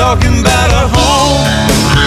talking about a home.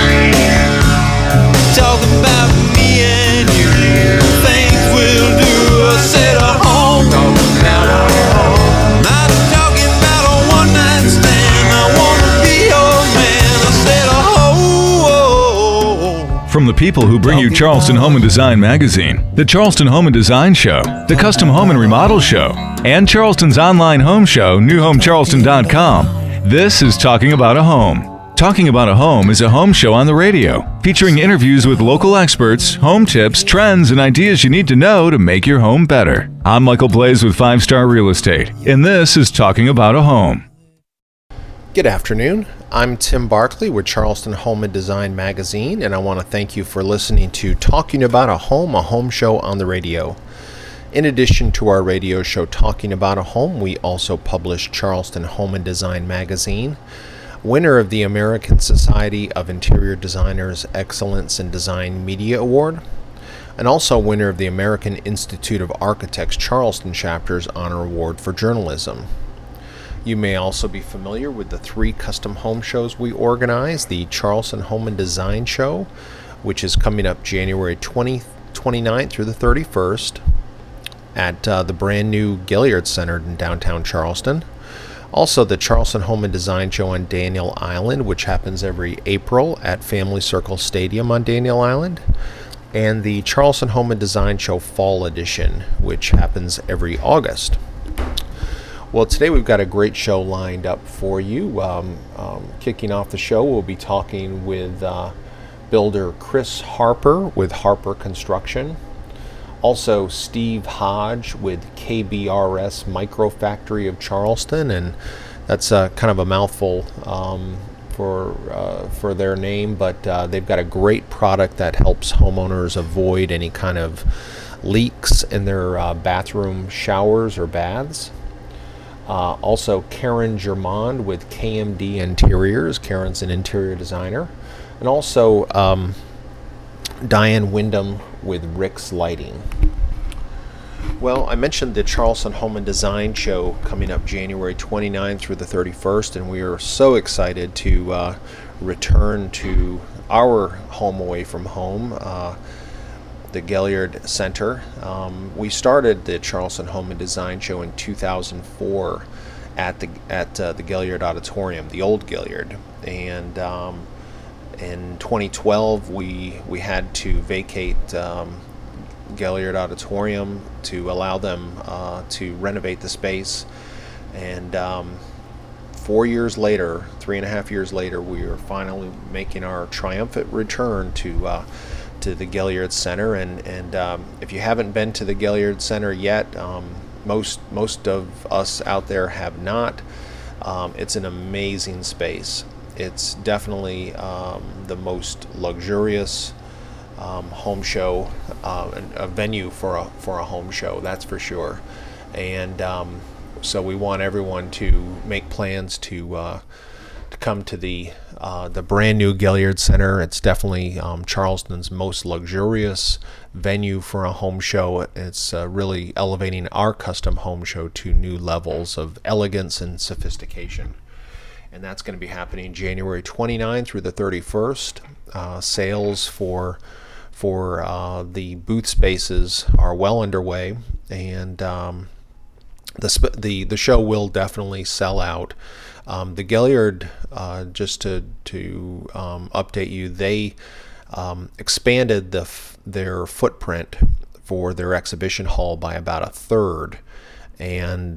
Talking about me and you. Things we'll do. I said a home. Talking about a home. Not talking about a one-night stand. I wanna be your man. I said a home. From the people who bring you Charleston Home and Design Magazine, the Charleston Home and Design Show, the Custom Home and Remodel Show, and Charleston's online home show, newhomecharleston.com. This is Talking About a Home. Talking About a Home is a home show on the radio, featuring interviews with local experts, home tips, trends, and ideas you need to know to make your home better. I'm Michael Blaze with 5 Star Real Estate, and this is Talking About a Home. Good afternoon. I'm Tim Barkley with Charleston Home and Design Magazine, and I want to thank you for listening to Talking About a home show on the radio. In addition to our radio show Talking About a Home, we also publish Charleston Home and Design Magazine, winner of the American Society of Interior Designers Excellence in Design Media Award, and also winner of the American Institute of Architects Charleston Chapter's Honor Award for Journalism. You may also be familiar with the 3 custom home shows we organize, the Charleston Home and Design Show, which is coming up January 29th through the 31st, at the brand new Gaillard Center in downtown Charleston. Also, the Charleston Home and Design Show on Daniel Island, which happens every April at Family Circle Stadium on Daniel Island. And the Charleston Home and Design Show Fall Edition, which happens every August. Well, today we've got a great show lined up for you. Kicking off the show, we'll be talking with builder Chris Harper with Harper Construction. Also, Steve Hodge with KBRS Micro Factory of Charleston, and that's kind of a mouthful for their name, but they've got a great product that helps homeowners avoid any kind of leaks in their bathroom showers or baths. Also, Karen Germond with KMD Interiors. Karen's an interior designer. And also, Diane Wyndham with Rick's Lighting. Well, I mentioned the Charleston Home and Design Show coming up January 29th through the 31st, and we are so excited to return to our home away from home, the Gaillard Center. We started the Charleston Home and Design Show in 2004 at the Gaillard Auditorium, the old Gaillard, and in 2012, we had to vacate Gaillard Auditorium to allow them to renovate the space. And 4 years later, 3.5 years later, we are finally making our triumphant return to the Gaillard Center. And if you haven't been to the Gaillard Center yet, most of us out there have not. It's an amazing space. It's definitely the most luxurious home show, a venue for a home show, that's for sure. And so we want everyone to make plans to come to the brand new Gaillard Center. It's definitely Charleston's most luxurious venue for a home show. It's really elevating our custom home show to new levels of elegance and sophistication. And that's going to be happening January 29th through the 31st. Sales for the booth spaces are well underway, and the show will definitely sell out. The Gaillard, just to update you, they expanded their footprint for their exhibition hall by about a third, and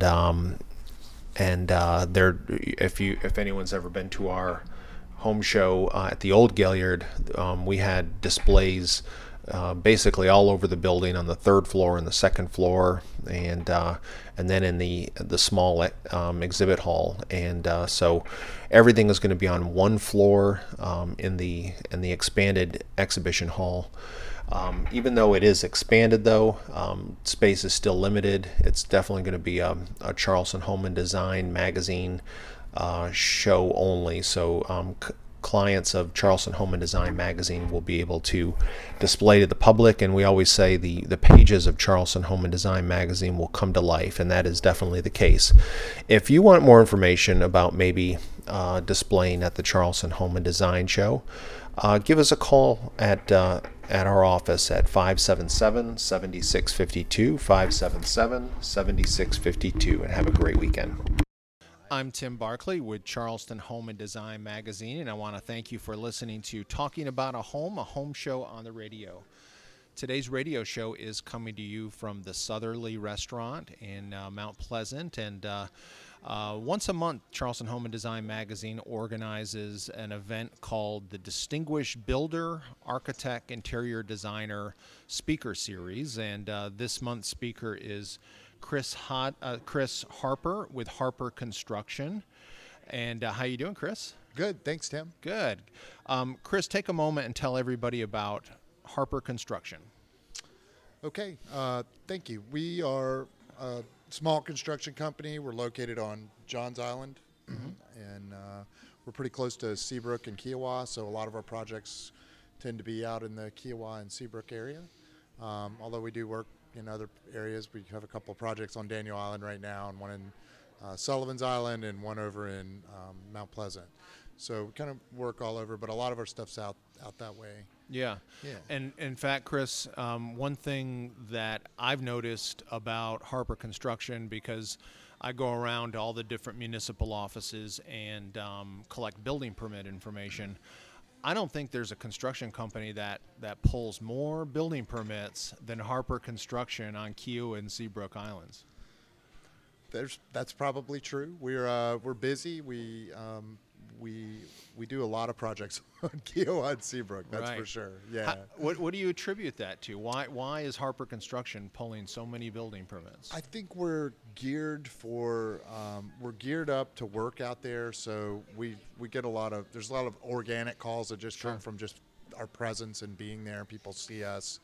if anyone's ever been to our home show at the old Gaillard, we had displays basically all over the building on the 3rd floor and the 2nd floor, and then in the small exhibit hall. And so everything is going to be on one floor in the expanded exhibition hall. Even though it is expanded, though, space is still limited. It's definitely going to be a Charleston Home and Design Magazine show only. So clients of Charleston Home and Design magazine will be able to display to the public. And we always say the pages of Charleston Home and Design magazine will come to life, and that is definitely the case. If you want more information about maybe displaying at the Charleston Home and Design show, give us a call at our office at 577-7652, 577-7652, and have a great weekend. I'm Tim Barkley with Charleston Home and Design magazine, and I want to thank you for listening to Talking About a Home show on the radio. Today's radio show is coming to you from the Southerly Restaurant in Mount Pleasant, and once a month, Charleston Home and Design magazine organizes an event called the Distinguished Builder, Architect, Interior Designer Speaker Series, and this month's speaker is Chris Harper with Harper Construction. And how you doing, Chris? Good, thanks, Tim. Good. Chris, take a moment and tell everybody about Harper Construction. Okay, thank you. We are a small construction company. We're located on Johns Island, and we're pretty close to Seabrook and Kiowa, so a lot of our projects tend to be out in the Kiowa and Seabrook area. Although we do work in other areas. We have a couple of projects on Daniel Island right now, and one in Sullivan's Island and one over in Mount Pleasant. So we kind of work all over, but a lot of our stuff's out that way. Yeah. And in fact, Chris, one thing that I've noticed about Harper Construction, because I go around to all the different municipal offices and collect building permit information, I don't think there's a construction company that pulls more building permits than Harper Construction on Kiowa and Seabrook Islands. That's probably true. We're busy. We do a lot of projects on Kiowa and Seabrook. That's right. For sure. Yeah. What do you attribute that to? Why is Harper Construction pulling so many building permits? I think we're geared up to work out there. So we get there's a lot of organic calls that just come from just our presence and being there. People see us.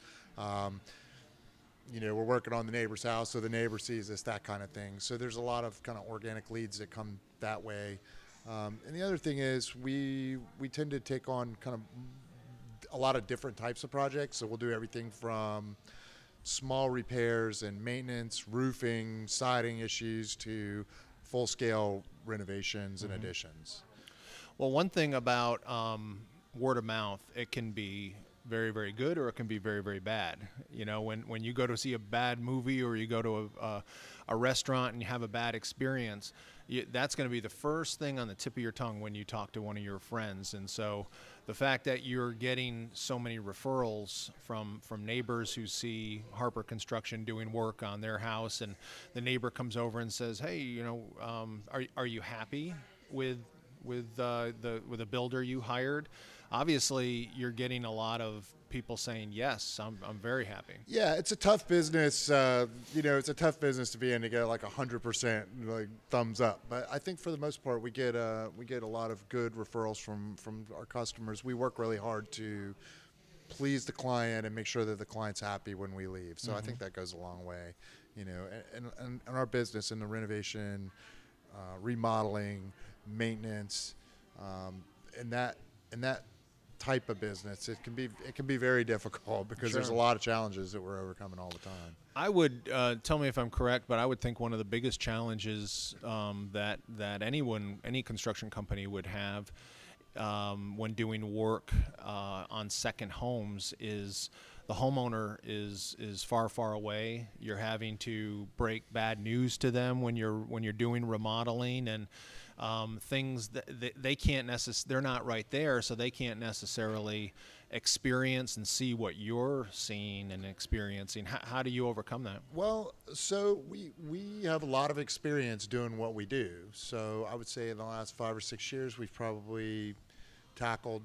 We're working on the neighbor's house, so the neighbor sees us, that kind of thing. So there's a lot of kind of organic leads that come that way. And the other thing is we tend to take on kind of a lot of different types of projects. So we'll do everything from small repairs and maintenance, roofing, siding issues, to full-scale renovations and additions. Well, one thing about word of mouth, it can be very, very good, or it can be very, very bad. When you go to see a bad movie, or you go to a restaurant and you have a bad experience, that's going to be the first thing on the tip of your tongue when you talk to one of your friends. And so the fact that you're getting so many referrals from neighbors who see Harper Construction doing work on their house, and the neighbor comes over and says, hey, are you happy with the builder you hired? Obviously, you're getting a lot of people saying, yes, I'm very happy. Yeah, it's a tough business. It's a tough business to be in, to get like 100% like thumbs up. But I think for the most part, we get a lot of good referrals from our customers. We work really hard to please the client and make sure that the client's happy when we leave. So I think that goes a long way. And our business in the renovation, remodeling, maintenance, and that type of business, it can be very difficult, because there's a lot of challenges that we're overcoming all the time. I would tell me if I'm correct, but I would think one of the biggest challenges that any construction company would have when doing work on second homes is the homeowner is far away. You're having to break bad news to them when you're doing remodeling, and things that they can't they're not right there, so they can't necessarily experience and see what you're seeing and experiencing. How do you overcome that? Well, so we have a lot of experience doing what we do. So I would say in the last 5 or 6 years, we've probably tackled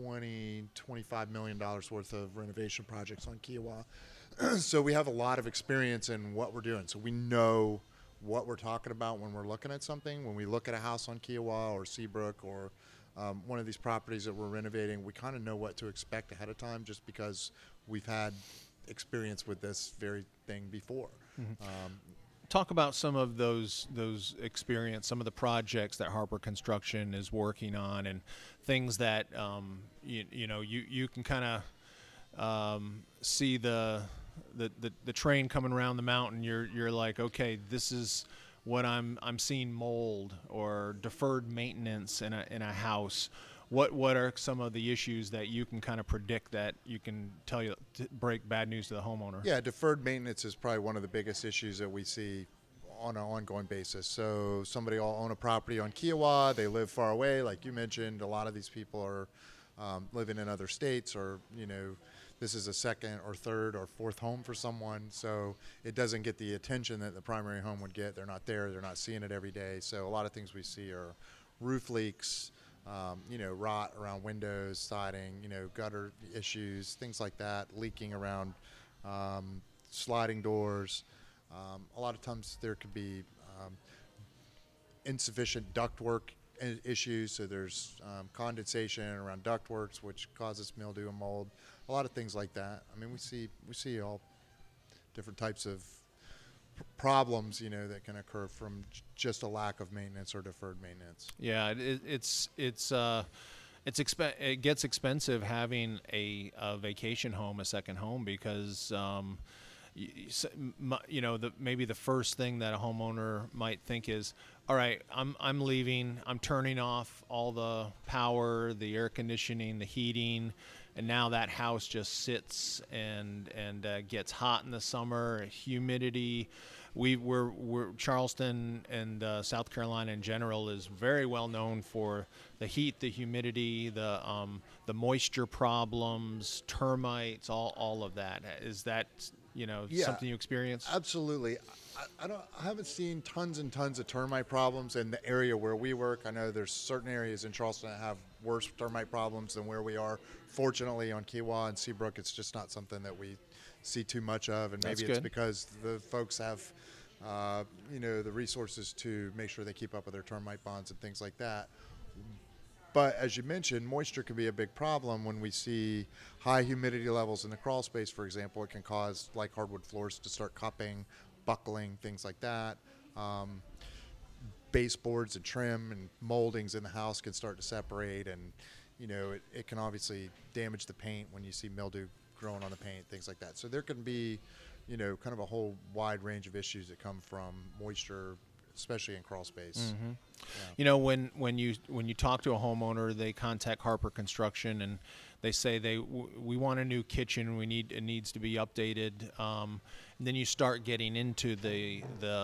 $25 million worth of renovation projects on Kiowa. So we have a lot of experience in what we're doing. So we know what we're talking about when we're looking at something. When we look at a house on Kiowa or Seabrook or one of these properties that we're renovating, we kind of know what to expect ahead of time, just because we've had experience with this very thing before. talk about some of those experience, some of the projects that Harper Construction is working on, and things that you can kind of see the train coming around the mountain. You're like, okay, this is what I'm seeing: mold or deferred maintenance in a house. What are some of the issues that you can kind of predict that you can break bad news to the homeowner? Yeah, deferred maintenance is probably one of the biggest issues that we see on an ongoing basis. So somebody will own a property on Kiowa, they live far away, like you mentioned. A lot of these people are living in other states, or this is a second or third or fourth home for someone, so it doesn't get the attention that the primary home would get. They're not there, they're not seeing it every day. So a lot of things we see are roof leaks, rot around windows, siding, gutter issues, things like that, leaking around sliding doors. A lot of times there could be insufficient ductwork issues, so there's condensation around ductworks, which causes mildew and mold. A lot of things like that. I mean, we see all different types of problems, that can occur from just a lack of maintenance or deferred maintenance. Yeah, it gets expensive having a vacation home, a second home, because maybe the first thing that a homeowner might think is, all right, I'm leaving, I'm turning off all the power, the air conditioning, the heating, and now that house just sits and gets hot in the summer, humidity. We're Charleston and South Carolina in general is very well known for the heat, the humidity, the moisture problems, termites, all of that. Is that something you experience? Absolutely. I haven't seen tons and tons of termite problems in the area where we work. I know there's certain areas in Charleston that have worse termite problems than where we are. Fortunately, on Kiowa and Seabrook, it's just not something that we see too much of, and maybe it's because the folks have the resources to make sure they keep up with their termite bonds and things like that. But as you mentioned, moisture can be a big problem. When we see high humidity levels in the crawl space, for example, it can cause, like hardwood floors, to start cupping, buckling, things like that. Baseboards and trim and moldings in the house can start to separate, and it can obviously damage the paint when you see mildew growing on the paint, things like that. So there can be kind of a whole wide range of issues that come from moisture, especially in crawl space. Mm-hmm. Yeah. When you talk to a homeowner, they contact Harper Construction and they say we want a new kitchen, it needs to be updated. And then you start getting into the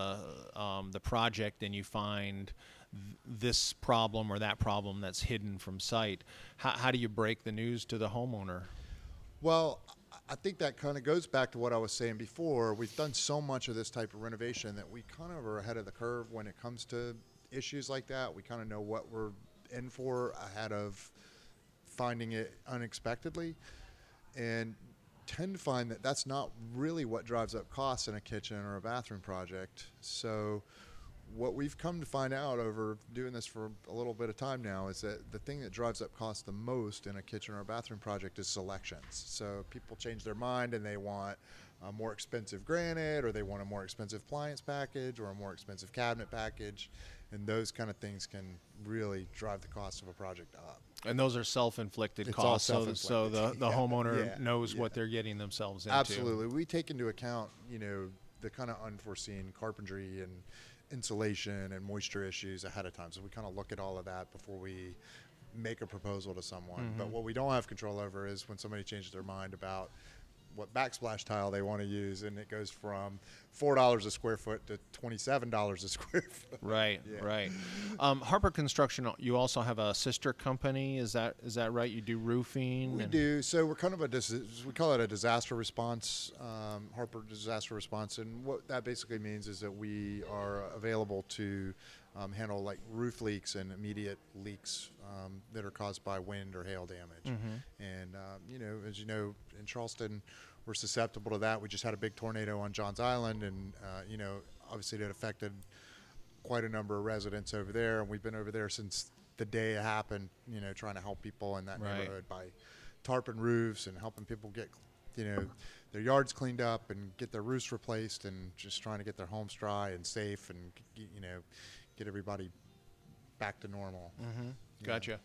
project, and you find this problem or that problem that's hidden from sight. How do you break the news to the homeowner? Well, I think that kind of goes back to what I was saying before. We've done so much of this type of renovation that we kind of are ahead of the curve when it comes to issues like that. We kind of know what we're in for ahead of finding it unexpectedly, and tend to find that that's not really what drives up costs in a kitchen or a bathroom project. So what we've come to find out over doing this for a little bit of time now is that the thing that drives up costs the most in a kitchen or a bathroom project is selections. So people change their mind and they want a more expensive granite, or they want a more expensive appliance package, or a more expensive cabinet package, and those kind of things can really drive the cost of a project up. And those are self-inflicted It's costs, all so the Yeah. homeowner knows Yeah. what they're getting themselves into. Absolutely. We take into account, the kind of unforeseen carpentry and insulation and moisture issues ahead of time. So we kind of look at all of that before we make a proposal to someone. Mm-hmm. But what we don't have control over is when somebody changes their mind about what backsplash tile they want to use, and it goes from $4 a square foot to $27 a square foot. Right, Yeah. right. Harper Construction, you also have a sister company. Is that right? You do roofing? We do. So we're kind of we call it a disaster response, Harper Disaster Response. And what that basically means is that we are available to handle like roof leaks and immediate leaks that are caused by wind or hail damage. Mm-hmm. And, as you know, in Charleston, we're susceptible to that. We just had a big tornado on Johns Island, and, obviously it affected quite a number of residents over there. And we've been over there since the day it happened, trying to help people in that Right. neighborhood by tarping roofs and helping people get, their yards cleaned up and get their roofs replaced, and just trying to get their homes dry and safe, and get everybody back to normal. Gotcha.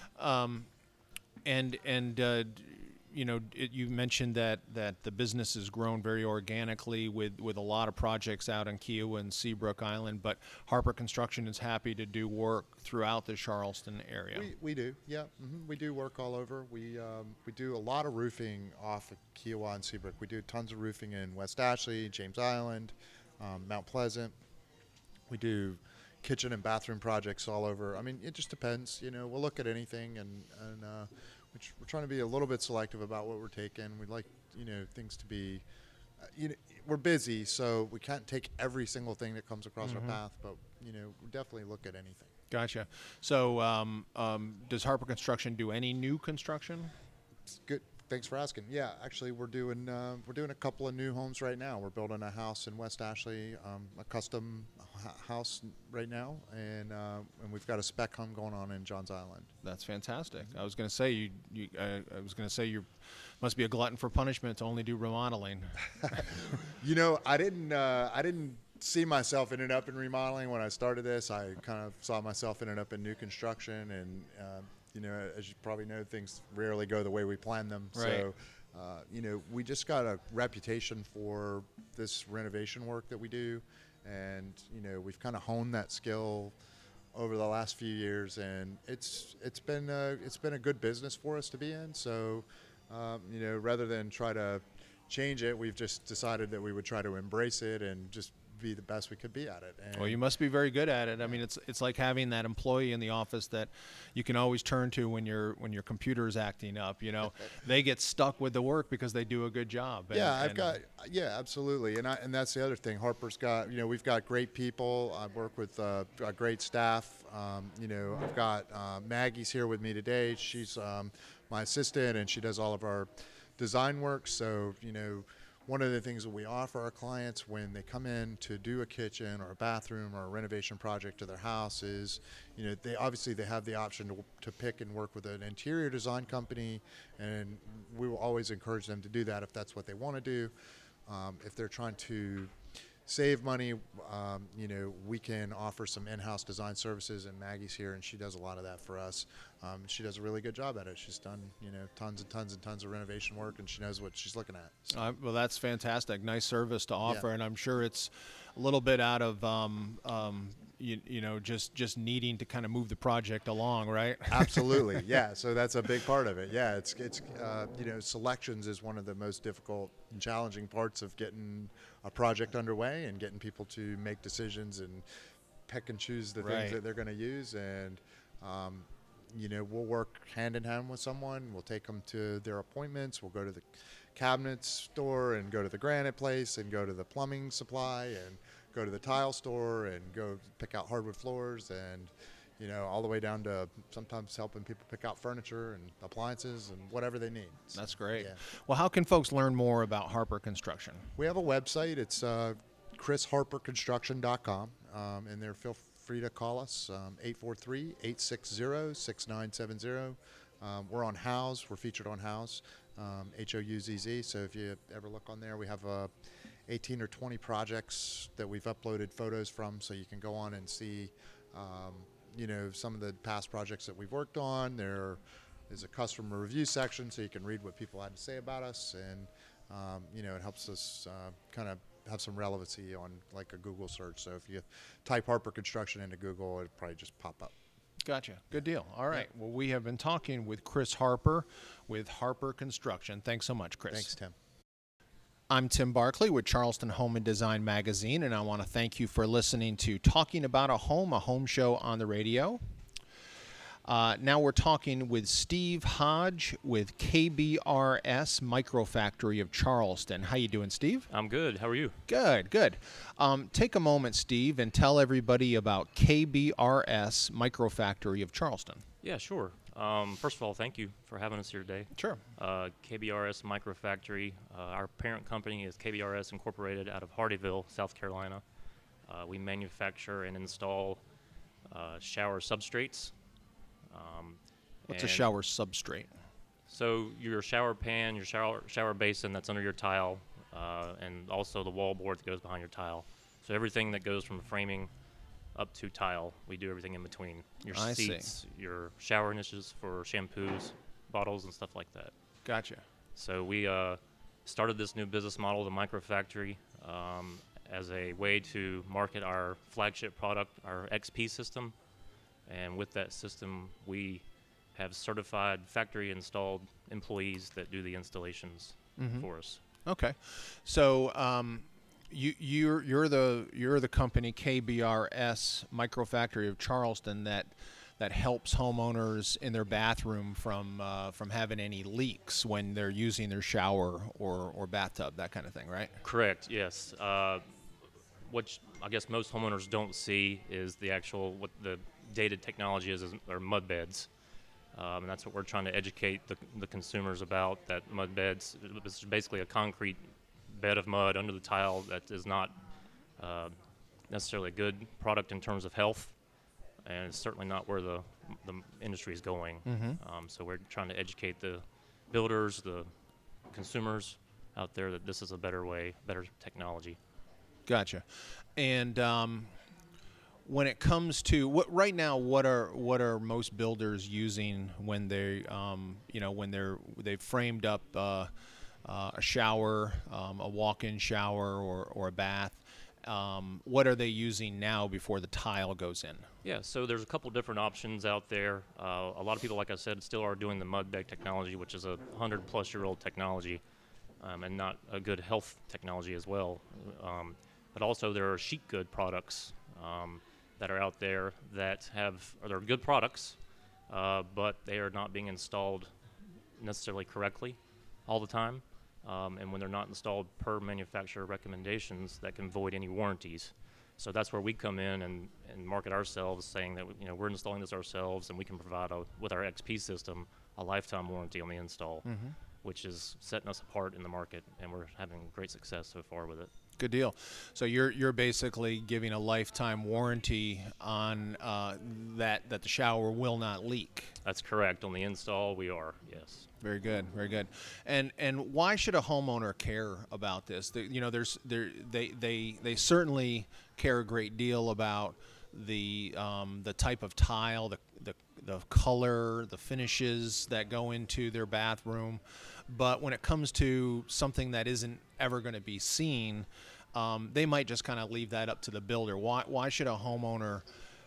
You mentioned that the business has grown very organically with a lot of projects out in Kiowa and Seabrook Island, but Harper Construction is happy to do work throughout the Charleston area. We do, yeah. We do work all over. We do a lot of roofing off of Kiowa and Seabrook. We do tons of roofing in West Ashley, James Island, Mount Pleasant. We do kitchen and bathroom projects all over. I mean, it just depends. We'll look at anything, and we're trying to be a little bit selective about what we're taking. We'd like, things to be, we're busy, so we can't take every single thing that comes across our path, but, we definitely look at anything. Gotcha. So does Harper Construction do any new construction? It's good. Thanks for asking. Yeah, actually, we're doing a couple of new homes right now. We're building a house in West Ashley, a custom house right now, and we've got a spec home going on in Johns Island. That's fantastic. I was going to say you must be a glutton for punishment to only do remodeling. I didn't see myself ending up in remodeling when I started this. I kind of saw myself ending up in new construction, and as you probably know, things rarely go the way we plan them. Right. So, we just got a reputation for this renovation work that we do, and we've kind of honed that skill over the last few years, and it's been a good business for us to be in. So, rather than try to change it, we've just decided that we would try to embrace it and just be the best we could be at it. And well, you must be very good at it. I mean, it's like having that employee in the office that you can always turn to when your computer is acting up. They get stuck with the work because they do a good job. Absolutely. And that's the other thing. Harper's got, we've got great people. I work with a great staff. I've got Maggie's here with me today. She's my assistant, and she does all of our design work. So, one of the things that we offer our clients when they come in to do a kitchen or a bathroom or a renovation project to their house is, they have the option to pick and work with an interior design company, and we will always encourage them to do that if that's what they want to do. If they're trying to save money, we can offer some in-house design services, and Maggie's here, and she does a lot of that for us. She does a really good job at it. She's done, tons and tons and tons of renovation work, and she knows what she's looking at. So. Well, that's fantastic. Nice service to offer, and I'm sure it's a little bit out of, just needing to kind of move the project along, right? Absolutely, yeah. So that's a big part of it. Yeah, it's selections is one of the most difficult and challenging parts of getting a project underway and getting people to make decisions and pick and choose the things that they're going to use. And, we'll work hand in hand with someone. We'll take them to their appointments. We'll go to the cabinet store and go to the granite place and go to the plumbing supply and go to the tile store and go pick out hardwood floors and, all the way down to sometimes helping people pick out furniture and appliances and whatever they need. So, that's great. Yeah. Well, how can folks learn more about Harper Construction? We have a website. It's chrisharperconstruction.com, and there feel free to call us, 843-860-6970. We're on Houzz. We're featured on Houzz, Houzz. So if you ever look on there, we have 18 or 20 projects that we've uploaded photos from, so you can go on and see some of the past projects that we've worked on. There is a customer review section, so you can read what people had to say about us, and it helps us kind of have some relevancy on like a Google search. So if you type Harper Construction into Google, it'll probably just pop up. Gotcha. Good deal. All right. Yeah. Well, we have been talking with Chris Harper with Harper Construction. Thanks so much, Chris. Thanks, Tim. I'm Tim Barkley with Charleston Home and Design Magazine, and I want to thank you for listening to Talking About a Home show on the radio. Now we're talking with Steve Hodge with KBRS Microfactory of Charleston. How you doing, Steve? I'm good. How are you? Good. Take a moment, Steve, and tell everybody about KBRS Microfactory of Charleston. Yeah, sure. First of all, thank you for having us here today. Sure. KBRS Microfactory, our parent company is KBRS Incorporated out of Hardeeville, South Carolina. We manufacture and install shower substrates. What's a shower substrate? So your shower pan, your shower basin that's under your tile, and also the wall board that goes behind your tile. So everything that goes from framing up to tile, we do everything in between. Your I see. seats, your shower niches for shampoos, bottles, and stuff like that. Gotcha. So we started this new business model, the Microfactory, as a way to market our flagship product, our XP system. And with that system, we have certified factory-installed employees that do the installations for us. Okay, so you're the company KBRS Microfactory of Charleston that helps homeowners in their bathroom from having any leaks when they're using their shower or bathtub, that kind of thing, right? Correct. Yes. What I guess most homeowners don't see is what the dated technology is are mud beds. And that's what we're trying to educate the consumers about, that mud beds is basically a concrete bed of mud under the tile that is not necessarily a good product in terms of health, and it's certainly not where the industry is going. So we're trying to educate the builders, the consumers out there that this is a better way, better technology. Gotcha. And when it comes to right now, what are most builders using when they they've framed up a shower, a walk-in shower or a bath? What are they using now before the tile goes in? Yeah, so there's a couple different options out there. A lot of people, like I said, still are doing the mud bed technology, which is a 100-plus-year-old technology, and not a good health technology as well. But also there are sheet good products that are out there that they're good products, but they are not being installed necessarily correctly all the time. And when they're not installed per manufacturer recommendations, that can void any warranties. So that's where we come in and market ourselves, saying that we're installing this ourselves, and we can provide with our XP system a lifetime warranty on the install, which is setting us apart in the market, and we're having great success so far with it. Good deal. So you're basically giving a lifetime warranty on that the shower will not leak. That's correct. On the install, we are, yes. Very good, very good. And why should a homeowner care about this? They certainly care a great deal about the type of tile, the color, the finishes that go into their bathroom. But when it comes to something that isn't ever going to be seen, they might just kind of leave that up to the builder. Why should a homeowner,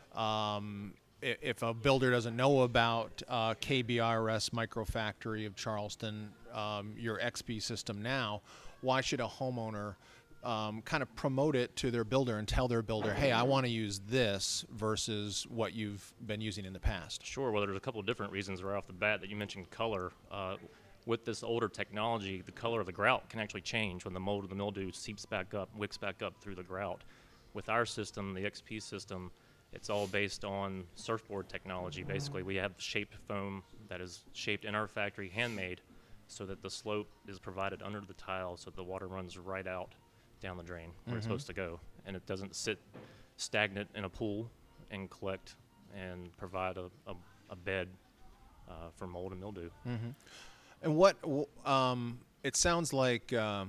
if a builder doesn't know about KBRS Microfactory of Charleston, your XP system now, why should a homeowner kind of promote it to their builder and tell their builder, hey, I want to use this versus what you've been using in the past? Sure. Well, there's a couple of different reasons right off the bat that you mentioned color. With this older technology, the color of the grout can actually change when the mold or the mildew seeps back up, wicks back up through the grout. With our system, the XP system, it's all based on surfboard technology. Basically, we have shaped foam that is shaped in our factory, handmade, so that the slope is provided under the tile so the water runs right out down the drain where it's supposed to go. And it doesn't sit stagnant in a pool and collect and provide a bed for mold and mildew. And what it sounds like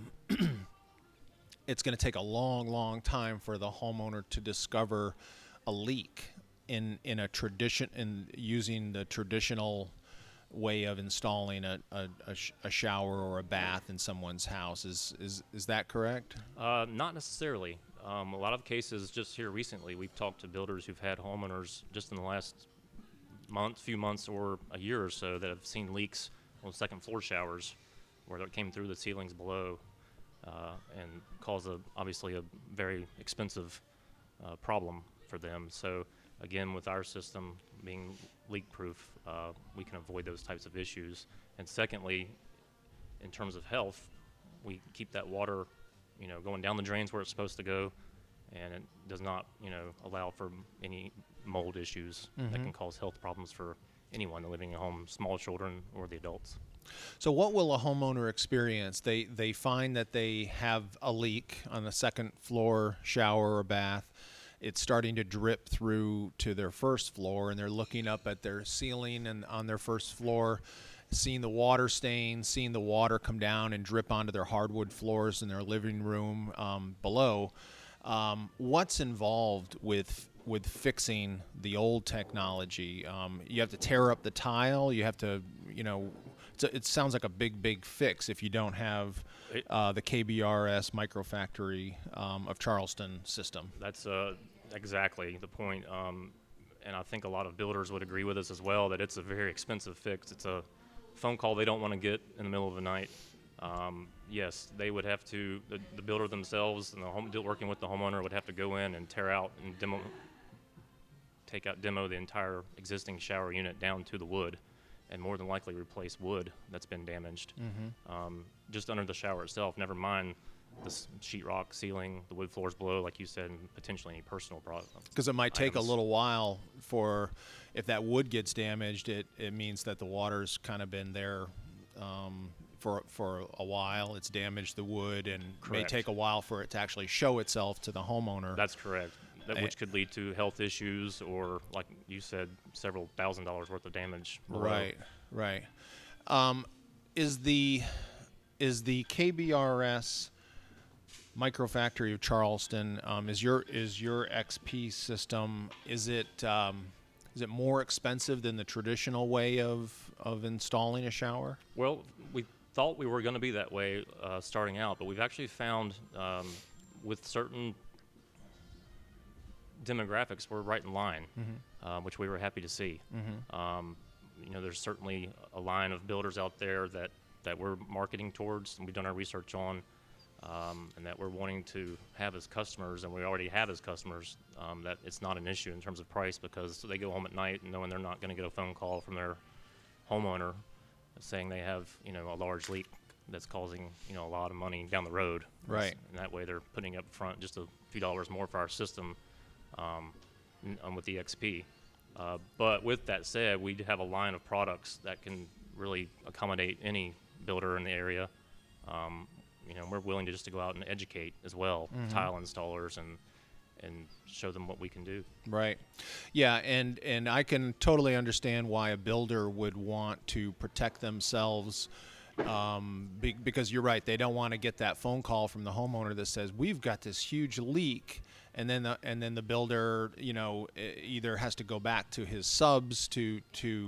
it's going to take a long, long time for the homeowner to discover a leak in using the traditional way of installing a shower or a bath in someone's house. Is that correct? Not necessarily. A lot of cases, just here recently, we've talked to builders who've had homeowners just in the last few months or a year or so that have seen leaks on second floor showers where it came through the ceilings below and caused obviously a very expensive problem for them. So again, with our system being leak proof, we can avoid those types of issues. And secondly, in terms of health, we keep that water going down the drains where it's supposed to go, and it does not allow for any mold issues that can cause health problems for anyone living at home, small children or the adults. So what will a homeowner experience? They find that they have a leak on the second floor shower or bath. It's starting to drip through to their first floor, and they're looking up at their ceiling and on their first floor, seeing the water stains, seeing the water come down and drip onto their hardwood floors in their living room below. What's involved with fixing the old technology? You have to tear up the tile. You have to, it sounds like a big fix if you don't have the KBRS Microfactory of Charleston system. That's exactly the point. And I think a lot of builders would agree with us as well that it's a very expensive fix. It's a phone call they don't want to get in the middle of the night. Yes, they would have to, the builder themselves and working with the homeowner would have to go in and tear out and demo the entire existing shower unit down to the wood, and more than likely replace wood that's been damaged. Just under the shower itself, never mind the sheetrock ceiling, the wood floors below, like you said, and potentially any personal problems. Because it might take a little while for, if that wood gets damaged, it means that the water's kind of been there for a while. It's damaged the wood, and may take a while for it to actually show itself to the homeowner. That's correct. Which could lead to health issues, or, like you said, several $1,000s worth of damage. Right. Is the KBRS Microfactory of Charleston, is your XP system, is it more expensive than the traditional way of installing a shower? Well, we thought we were going to be that way starting out, but we've actually found with certain demographics we're right in line, which we were happy to see. There's certainly a line of builders out there that we're marketing towards, and we've done our research on, and that we're wanting to have as customers, and we already have as customers, that it's not an issue in terms of price, because they go home at night knowing they're not going to get a phone call from their homeowner saying they have a large leak that's causing a lot of money down the road. Right. And that way they're putting up front just a few dollars more for our system with the XP. But with that said, we have a line of products that can really accommodate any builder in the area. We're willing to go out and educate as well, tile installers, and show them what we can do. Right. Yeah, and I can totally understand why a builder would want to protect themselves, because you're right, they don't want to get that phone call from the homeowner that says, we've got this huge leak, and then the builder either has to go back to his subs to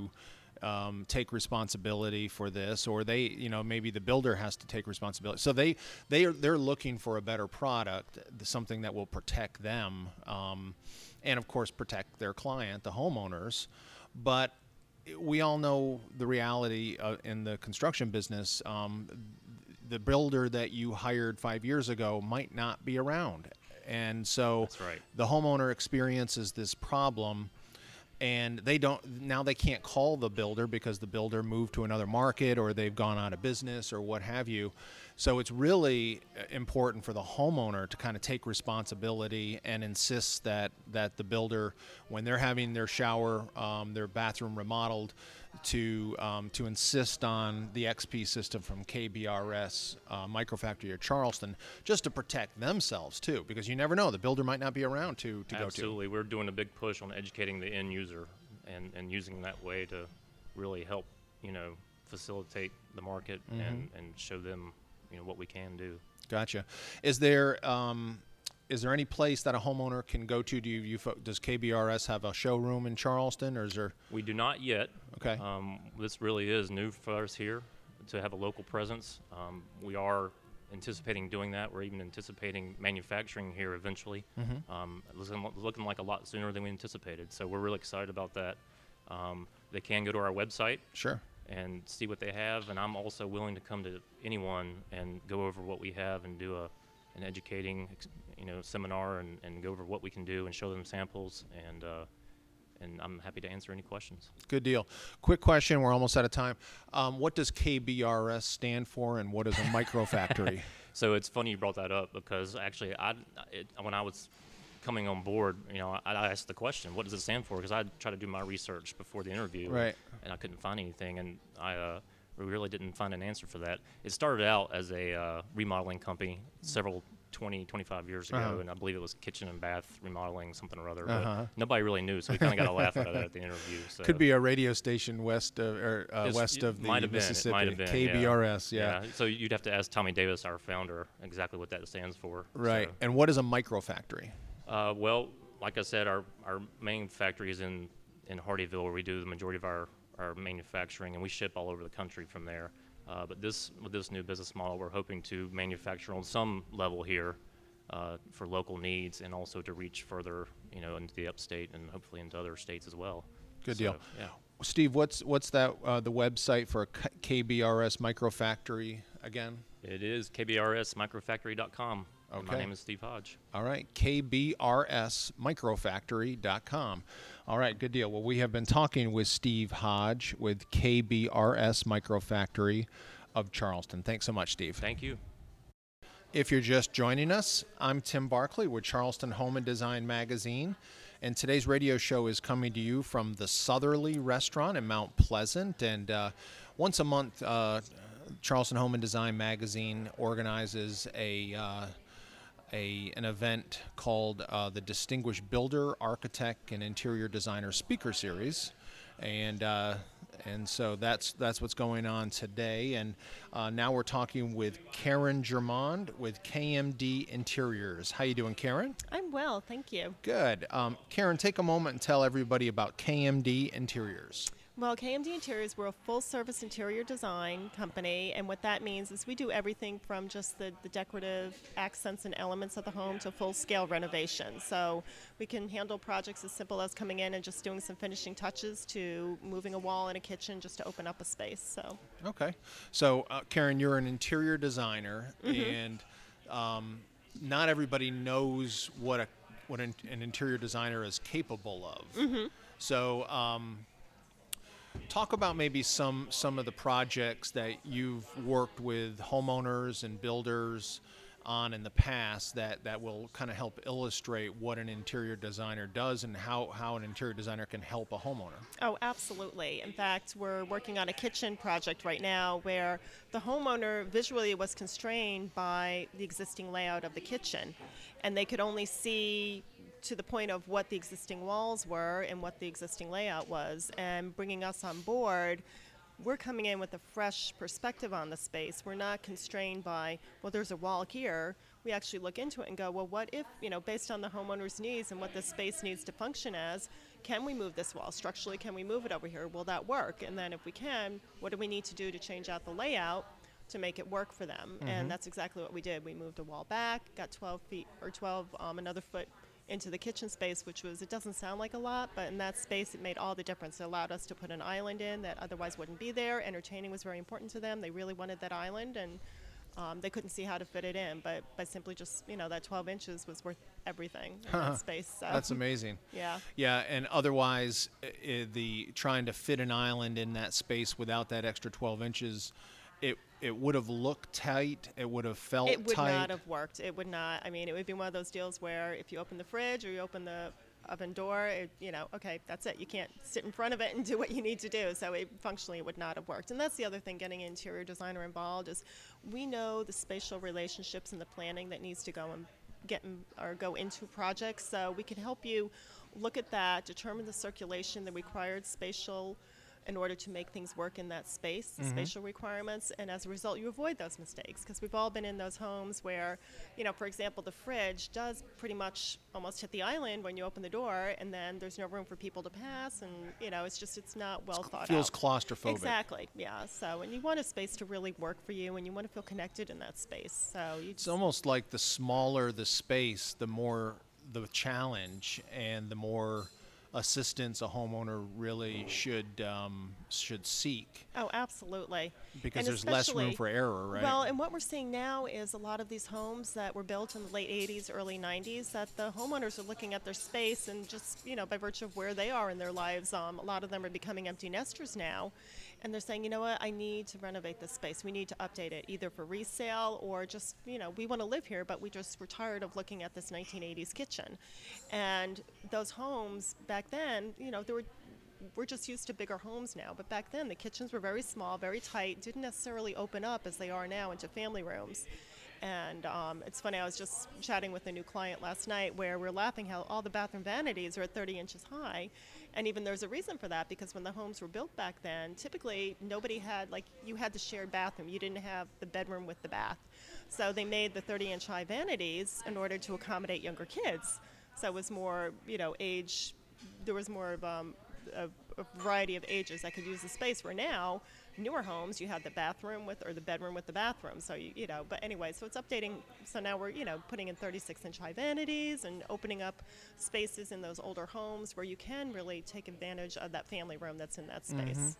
take responsibility for this, or maybe the builder has to take responsibility. So they're looking for a better product, something that will protect them, and of course protect their client, the homeowners. But we all know the reality in the construction business. The builder that you hired 5 years ago might not be around, and so That's right. The homeowner experiences this problem. And they can't call the builder because the builder moved to another market, or they've gone out of business, or what have you. So it's really important for the homeowner to kind of take responsibility and insist that the builder, when they're having their shower, their bathroom remodeled, to insist on the XP system from KBRS Microfactory of Charleston, just to protect themselves too, because you never know, the builder might not be around to go to. Absolutely. We're doing a big push on educating the end user and using that way to really help facilitate the market and show them what we can do. Gotcha. Is there any place that a homeowner can go to? Does KBRS have a showroom in Charleston, or is there? We do not yet. Okay. This really is new for us here to have a local presence. We are anticipating doing that. We're even anticipating manufacturing here eventually. Looking like a lot sooner than we anticipated. So we're really excited about that. They can go to our website. Sure. And see what they have. And I'm also willing to come to anyone and go over what we have and do an educating seminar and go over what we can do and show them samples, and I'm happy to answer any questions. Good deal. Quick question, we're almost out of time. What does KBRS stand for, and what is a microfactory? So it's funny you brought that up, because actually when I was coming on board, I asked the question, what does it stand for? Because I tried to do my research before the interview, right, and I couldn't find anything, and we really didn't find an answer for that. It started out as a remodeling company 20, 25 years ago, Uh-huh. and I believe it was kitchen and bath remodeling, something or other. But nobody really knew, so we kind of got a laugh out of that at the interview. So. Could be a radio station west of west of the might have been. It Mississippi. might have been, KBRS, yeah. So you'd have to ask Tommy Davis, our founder, exactly what that stands for. Right. So, And what is a microfactory? well, like I said, our main factory is in Hardyville, where we do the majority of our manufacturing, and we ship all over the country from there. But with this new business model, we're hoping to manufacture on some level here for local needs, and also to reach further, into the upstate and hopefully into other states as well. Good deal. Yeah. Steve, what's that the website for a KBRS microfactory again? It is kbrsmicrofactory.com. And Okay. my name is Steve Hodge. All right, kbrsmicrofactory.com. All right, good deal. Well, we have been talking with Steve Hodge with KBRS Microfactory of Charleston. Thanks so much, Steve. Thank you. If you're just joining us, I'm Tim Barkley with Charleston Home and Design Magazine, and today's radio show is coming to you from the Southerly Restaurant in Mount Pleasant. And once a month, Charleston Home and Design Magazine organizes an event called the Distinguished Builder, Architect, and Interior Designer Speaker Series, and so that's what's going on today. And now we're talking with Karen Germond with KMD Interiors. How you doing, Karen? I'm well, thank you. Good. Karen, take a moment and tell everybody about KMD Interiors. Well, KMD Interiors, we're a full-service interior design company, and what that means is we do everything from just the decorative accents and elements of the home to full-scale renovation. So we can handle projects as simple as coming in and just doing some finishing touches to moving a wall in a kitchen just to open up a space. So. Okay. So, Karen, you're an interior designer, and not everybody knows what an interior designer is capable of. So, talk about maybe some of the projects that you've worked with homeowners and builders on in the past that will kind of help illustrate what an interior designer does and how an interior designer can help a homeowner. Oh, absolutely. In fact, we're working on a kitchen project right now where the homeowner visually was constrained by the existing layout of the kitchen, and they could only see to the point of what the existing walls were and what the existing layout was. And bringing us on board, we're coming in with a fresh perspective on the space. We're not constrained by, well, there's a wall here. We actually look into it and go, well, what if, based on the homeowner's needs and what the space needs to function as, can we move this wall? Structurally, can we move it over here? Will that work? And then if we can, what do we need to do to change out the layout to make it work for them? And that's exactly what we did. We moved a wall back, got 12 feet or another foot into the kitchen space, which was, it doesn't sound like a lot, but in that space it made all the difference. It allowed us to put an island in that otherwise wouldn't be there. Entertaining was very important to them. They really wanted that island, and they couldn't see how to fit it in, but by simply just, that 12 inches was worth everything in that space. So. That's amazing. Yeah. Yeah, and otherwise, the trying to fit an island in that space without that extra 12 inches, it would have looked tight. It would have felt tight. It would not have worked. It would not. I mean, it would be one of those deals where if you open the fridge or you open the oven door, okay, that's it. You can't sit in front of it and do what you need to do. So functionally, it would not have worked. And that's the other thing, getting an interior designer involved, is we know the spatial relationships and the planning that needs to go into projects. So we can help you look at that, determine the circulation, the required spatial in order to make things work in that space, the spatial requirements, and as a result, you avoid those mistakes, because we've all been in those homes where, for example, the fridge does pretty much almost hit the island when you open the door, and then there's no room for people to pass, and, it's not well thought out. Feels claustrophobic. Exactly, yeah. So, and you want a space to really work for you, and you want to feel connected in that space. So It's almost like the smaller the space, the more the challenge, and the more assistance a homeowner really should seek. Oh, absolutely. Because And there's less room especially- for error, right? Well, and what we're seeing now is a lot of these homes that were built in the late 80s, early 90s, that the homeowners are looking at their space and just, by virtue of where they are in their lives, a lot of them are becoming empty nesters now. And they're saying, you know what, I need to renovate this space. We need to update it either for resale or just, we want to live here, but we're tired of looking at this 1980s kitchen. And those homes back then, we're just used to bigger homes now, but back then the kitchens were very small, very tight, didn't necessarily open up as they are now into family rooms. And it's funny, I was just chatting with a new client last night where we're laughing how all the bathroom vanities are at 30 inches high. And even there's a reason for that, because when the homes were built back then, typically nobody had, like, you had the shared bathroom. You didn't have the bedroom with the bath. So they made the 30-inch high vanities in order to accommodate younger kids. So it was more, age, there was more of a variety of ages that could use the space, where now newer homes you have the bathroom with, or the bedroom with the bathroom, so but anyway, so it's updating. So now we're putting in 36-inch high vanities and opening up spaces in those older homes where you can really take advantage of that family room that's in that space.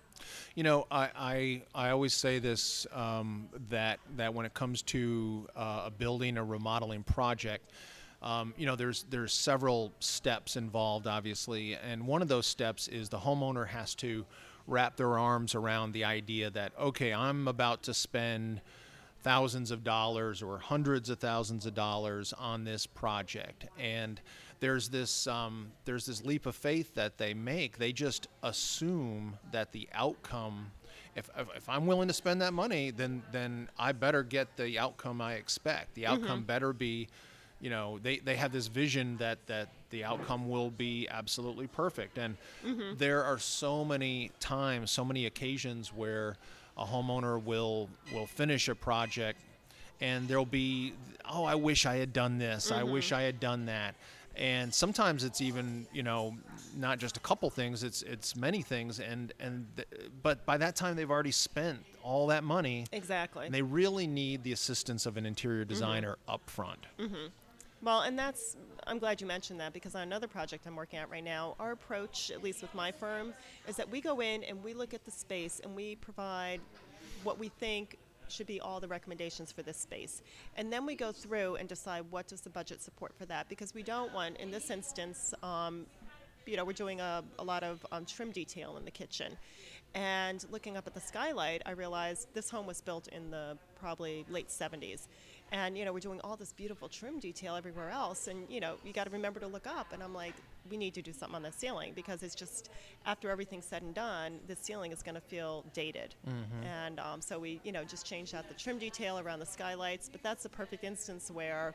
I always say this, that when it comes to a building or remodeling project, there's several steps involved, obviously, and one of those steps is the homeowner has to wrap their arms around the idea that, okay, I'm about to spend thousands of dollars or hundreds of thousands of dollars on this project, and there's this leap of faith that they make. They just assume that the outcome, if I'm willing to spend that money, then I better get the outcome I expect. The outcome better be, they have this vision that the outcome will be absolutely perfect. And there are so many times, so many occasions where a homeowner will finish a project and there'll be, oh, I wish I had done this. I wish I had done that. And sometimes it's even, not just a couple things, it's many things. But by that time they've already spent all that money. Exactly. And they really need the assistance of an interior designer up front. Well, and I'm glad you mentioned that, because on another project I'm working at right now, our approach, at least with my firm, is that we go in and we look at the space and we provide what we think should be all the recommendations for this space. And then we go through and decide what does the budget support for that, because we don't want, in this instance, we're doing a lot of trim detail in the kitchen. And looking up at the skylight, I realized this home was built in the probably late 70s. And, we're doing all this beautiful trim detail everywhere else. And, you got to remember to look up. And I'm like, we need to do something on the ceiling, because it's just, after everything's said and done, the ceiling is going to feel dated. And so we, just changed out the trim detail around the skylights. But that's a perfect instance where,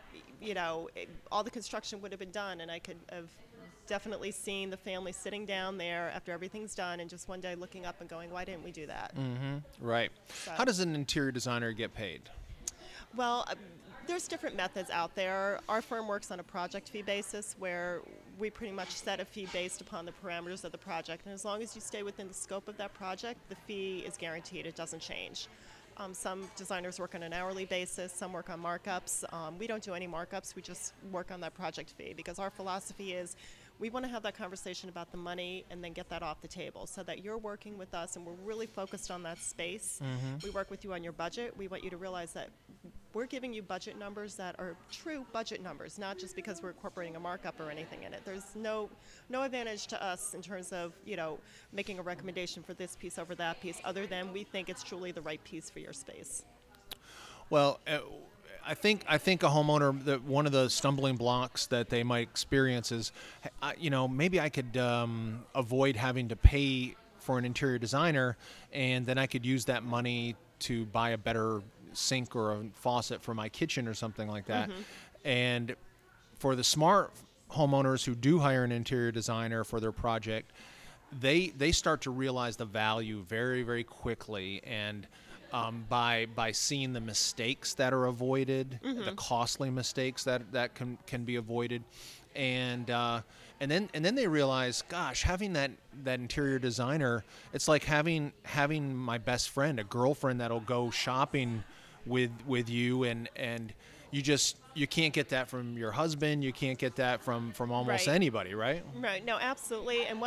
all the construction would have been done, and I could have definitely seen the family sitting down there after everything's done and just one day looking up and going, why didn't we do that? Right. So, how does an interior designer get paid? Well, there's different methods out there. Our firm works on a project fee basis, where we pretty much set a fee based upon the parameters of the project. And as long as you stay within the scope of that project, the fee is guaranteed. It doesn't change. Some designers work on an hourly basis. Some work on markups. We don't do any markups. We just work on that project fee, because our philosophy is we want to have that conversation about the money and then get that off the table, so that you're working with us and we're really focused on that space. We work with you on your budget. We want you to realize that we're giving you budget numbers that are true budget numbers, not just because we're incorporating a markup or anything in it. There's no advantage to us in terms of, making a recommendation for this piece over that piece, other than we think it's truly the right piece for your space. Well, I think a homeowner, that one of the stumbling blocks that they might experience is, maybe I could avoid having to pay for an interior designer, and then I could use that money to buy a better sink or a faucet for my kitchen or something like that. And for the smart homeowners who do hire an interior designer for their project, they start to realize the value very, very quickly. And by seeing the mistakes that are avoided, the costly mistakes that can be avoided, and then they realize, gosh, having that interior designer, it's like having my best friend, a girlfriend that'll go shopping with you, and you can't get that from your husband, you can't get that from almost anybody, right? Right. No, absolutely. And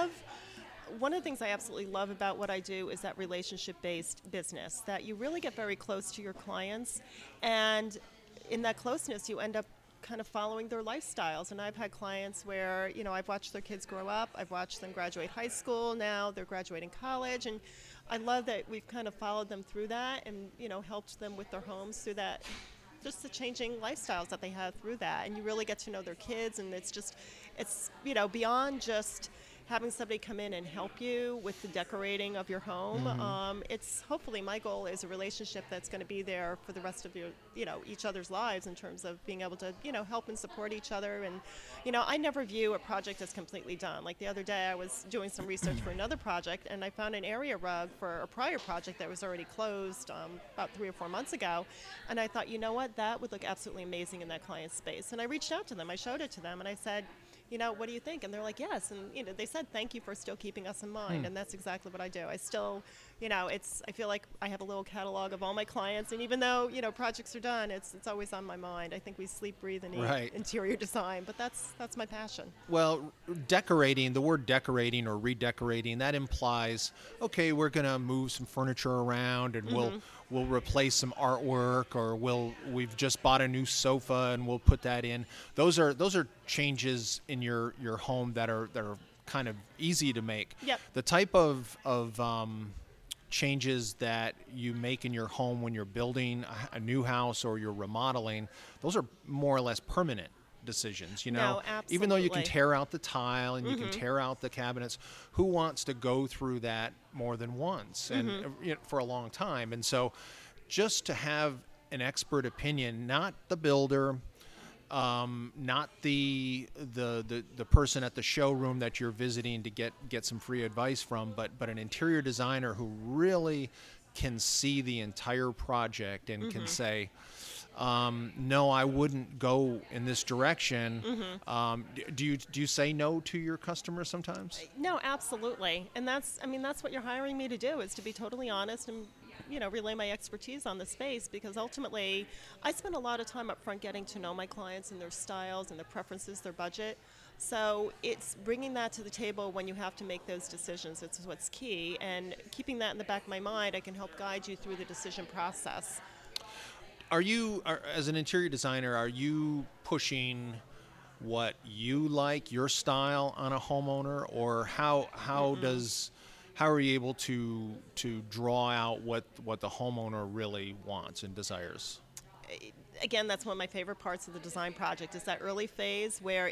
one of the things I absolutely love about what I do is that relationship-based business, that you really get very close to your clients, and in that closeness you end up kind of following their lifestyles. And I've had clients where, I've watched their kids grow up, I've watched them graduate high school, now they're graduating college, and I love that we've kind of followed them through that and, helped them with their homes through that, just the changing lifestyles that they have through that. And you really get to know their kids, and it's beyond just having somebody come in and help you with the decorating of your home. It's hopefully, my goal is a relationship that's going to be there for the rest of your, each other's lives, in terms of being able to, help and support each other. And, I never view a project as completely done. Like the other day, I was doing some research for another project, and I found an area rug for a prior project that was already closed about 3 or 4 months ago. And I thought, you know what, that would look absolutely amazing in that client's space. And I reached out to them, I showed it to them, and I said, what do you think? And they're like, yes. And, they said, thank you for still keeping us in mind. And that's exactly what I do. I still, I feel like I have a little catalog of all my clients. And even though, projects are done, it's always on my mind. I think we sleep, breathe, and eat interior design. But that's my passion. Well, decorating, the word decorating or redecorating, that implies, okay, we're going to move some furniture around and we'll replace some artwork, or we've just bought a new sofa and we'll put that in. Those are changes in your home that are kind of easy to make. Yep. The type of changes that you make in your home when you're building a new house or you're remodeling, those are more or less permanent decisions, No, even though you can absolutely. tear out the tile and you can tear out the cabinets. Who wants to go through that more than once and for a long time? And so just to have an expert opinion, not the builder, not the person at the showroom that you're visiting to get some free advice from, but an interior designer who really can see the entire project and can say, no, I wouldn't go in this direction. Do you say no to your customers sometimes? No, absolutely. And that's what you're hiring me to do, is to be totally honest and, relay my expertise on the space, because ultimately I spend a lot of time up front getting to know my clients and their styles and their preferences, their budget. So it's bringing that to the table when you have to make those decisions. It's what's key. And keeping that in the back of my mind, I can help guide you through the decision process. As an interior designer, are you pushing what you like, your style, on a homeowner, or how are you able to draw out what the homeowner really wants and desires? Again, that's one of my favorite parts of the design project, is that early phase where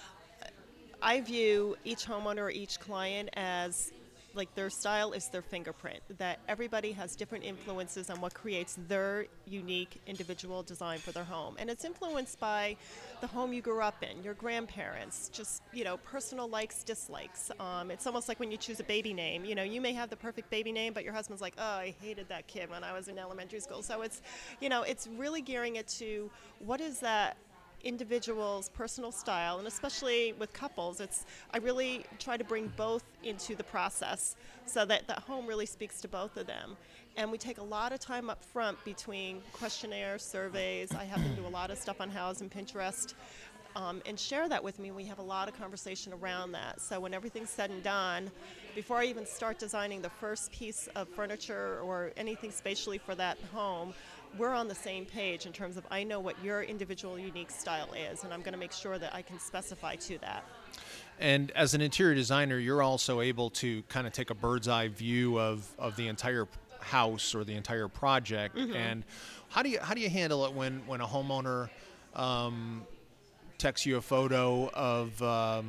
I view each homeowner or each client as like their style is their fingerprint, that everybody has different influences on what creates their unique individual design for their home. And it's influenced by the home you grew up in, your grandparents, just, personal likes, dislikes. It's almost like when you choose a baby name. You may have the perfect baby name, but your husband's like, oh, I hated that kid when I was in elementary school. So it's, it's really gearing it to what is that individual's personal style, and especially with couples, I really try to bring both into the process so that the home really speaks to both of them. And we take a lot of time up front between questionnaires, surveys. I have them do a lot of stuff on Houzz and Pinterest, and share that with me. We have a lot of conversation around that. So when everything's said and done, before I even start designing the first piece of furniture or anything spatially for that home, we're on the same page in terms of I know what your individual unique style is, and I'm going to make sure that I can specify to that. And as an interior designer, you're also able to kind of take a bird's eye view of the entire house or the entire project. And how do you handle it when a homeowner texts you a photo of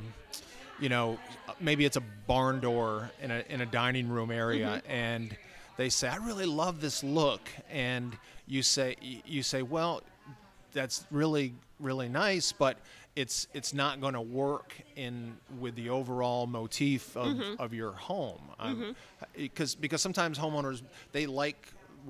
maybe it's a barn door in a dining room area, and they say, I really love this look, and you say, well, that's really, really nice, but it's not going to work with the overall motif of your home. Because sometimes homeowners, they like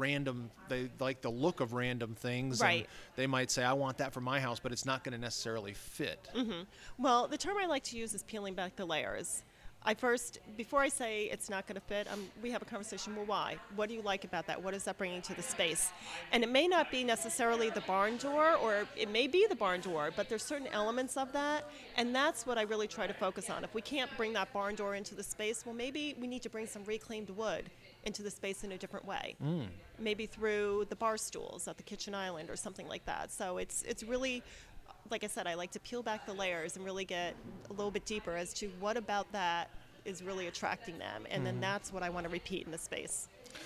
the look of random things, right? And they might say, I want that for my house, but it's not going to necessarily fit. Well, the term I like to use is peeling back the layers. Before I say it's not going to fit, we have a conversation. Well, why? What do you like about that? What is that bringing to the space? And it may not be necessarily the barn door, or it may be the barn door, but there's certain elements of that, and that's what I really try to focus on. If we can't bring that barn door into the space, well, maybe we need to bring some reclaimed wood into the space in a different way. Maybe through the bar stools at the kitchen island or something like that. So it's really, like I said, I like to peel back the layers and really get a little bit deeper as to what about that is really attracting them, and then that's what I want to repeat in the space.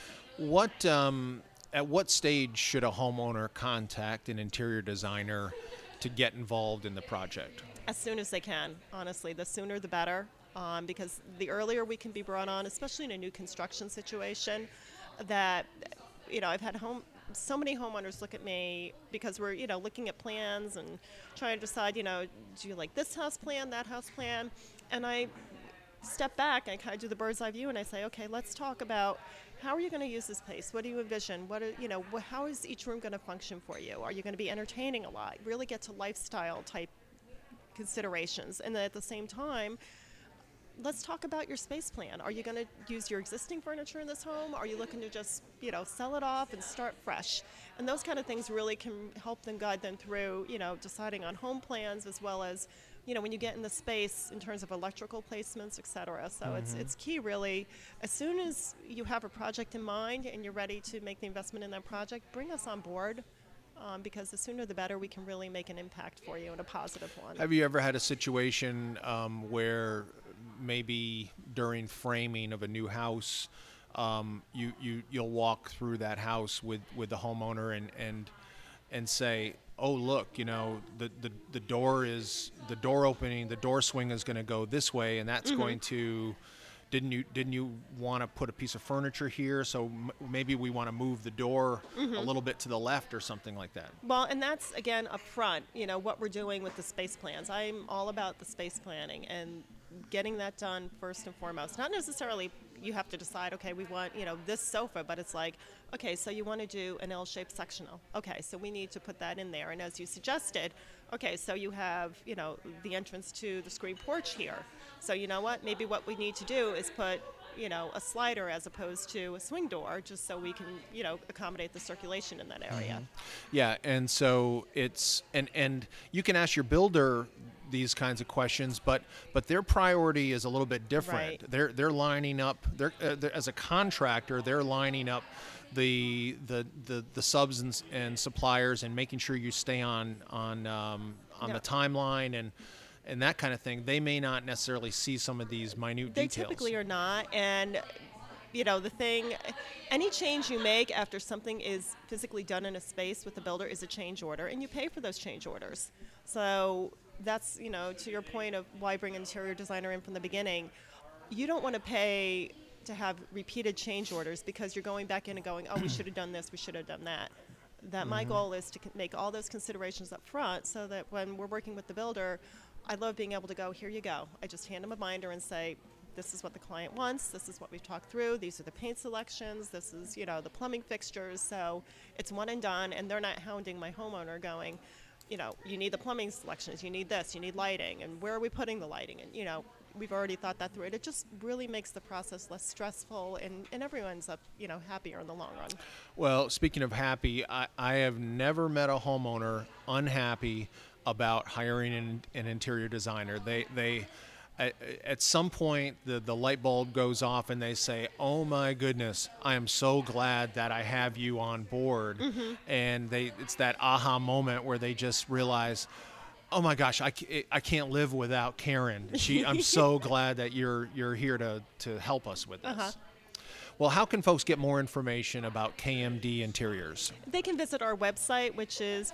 At what stage should a homeowner contact an interior designer to get involved in the project? As soon as they can, honestly. The sooner the better. because the earlier we can be brought on, especially in a new construction situation, that, I've had so many homeowners look at me because we're, looking at plans and trying to decide, do you like this house plan, that house plan? And I step back and kind of do the bird's eye view, and I say, okay, let's talk about how are you going to use this space? What do you envision? How is each room going to function for you? Are you going to be entertaining a lot? Really get to lifestyle type considerations. And then at the same time, let's talk about your space plan. Are you going to use your existing furniture in this home? Are you looking to just, sell it off and start fresh? And those kind of things really can help them, guide them through, deciding on home plans, as well as, when you get in the space in terms of electrical placements, et cetera. So it's key, really. As soon as you have a project in mind and you're ready to make the investment in that project, bring us on board. Because the sooner the better, we can really make an impact for you, and a positive one. Have you ever had a situation where maybe during framing of a new house, you'll walk through that house with the homeowner and say, oh, look, the door opening, the door swing is going to go this way, and that's going to. Didn't you want to put a piece of furniture here? So maybe we want to move the door a little bit to the left or something like that. Well, and that's, again, up front, what we're doing with the space plans. I'm all about the space planning and getting that done first and foremost. Not necessarily you have to decide, okay, we want, this sofa, but it's like, okay, so you want to do an L-shaped sectional. Okay, so we need to put that in there. And as you suggested, okay, so you have, the entrance to the screen porch here. So you know what? Maybe what we need to do is put, a slider as opposed to a swing door, just so we can, accommodate the circulation in that area. Yeah, and so it's and you can ask your builder these kinds of questions, but their priority is a little bit different. Right. They're lining up. They're as a contractor, they're lining up the subs and suppliers and making sure you stay on the timeline and that kind of thing. They may not necessarily see some of these minute details. They typically are not, and the thing, any change you make after something is physically done in a space with the builder is a change order, and you pay for those change orders. So that's, to your point of why bring an interior designer in from the beginning, you don't want to pay to have repeated change orders because you're going back in and going, oh, we should have done this, we should have done that. My goal is to make all those considerations up front so that when we're working with the builder, I love being able to go, here you go. I just hand them a binder and say, this is what the client wants, this is what we've talked through, these are the paint selections, this is, the plumbing fixtures. So it's one and done, and they're not hounding my homeowner going, you need the plumbing selections, you need this, you need lighting, and where are we putting the lighting? And, we've already thought that through. It just really makes the process less stressful, and everyone's up, happier in the long run. Well, speaking of happy, I have never met a homeowner unhappy about hiring an interior designer. They at some point the light bulb goes off and they say, oh my goodness, I am so glad that I have you on board. And it's that aha moment where they just realize, oh my gosh, I can't live without Karen. I'm so glad that you're here to help us with this. Well, how can folks get more information about KMD Interiors? They can visit our website, which is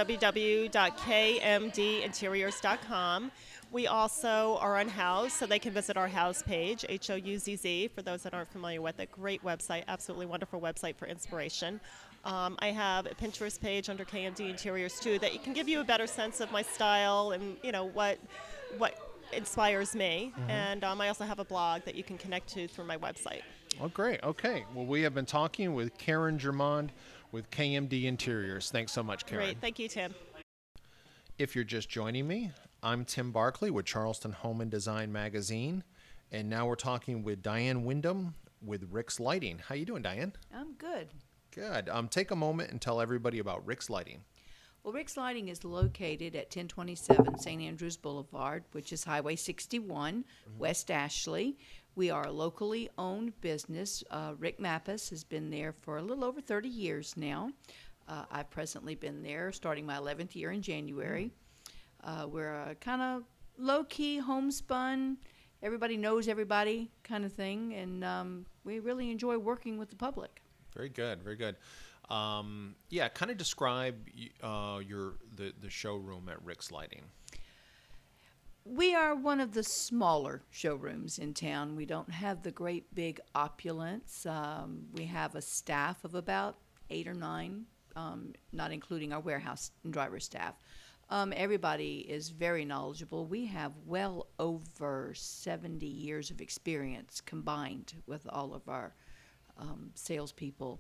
www.kmdinteriors.com. We also are on Houzz, so they can visit our Houzz page, Houzz, for those that aren't familiar with it. Great website, absolutely wonderful website for inspiration. I have a Pinterest page under KMD Interiors, too, that can give you a better sense of my style and, what inspires me. And I also have a blog that you can connect to through my website. Oh, great. Okay. Well, we have been talking with Karen Germond with KMD Interiors. Thanks so much, Karen. Great. Thank you, Tim. If you're just joining me, I'm Tim Barkley with Charleston Home and Design Magazine. And now we're talking with Diane Wyndham with Rick's Lighting. How you doing, Diane? I'm good. Good. Take a moment and tell everybody about Rick's Lighting. Well, Rick's Lighting is located at 1027 St. Andrews Boulevard, which is Highway 61, West Ashley. We are a locally owned business. Rick Mappus has been there for a little over 30 years now. I've presently been there starting my 11th year in January. We're a kind of low-key, homespun, everybody knows everybody kind of thing, and we really enjoy working with the public. Very good, very good. Yeah, kind of describe the showroom at Rick's Lighting. We are one of the smaller showrooms in town. We don't have the great big opulence. We have a staff of about 8 or 9, not including our warehouse and driver staff. Everybody is very knowledgeable. We have well over 70 years of experience combined with all of our salespeople.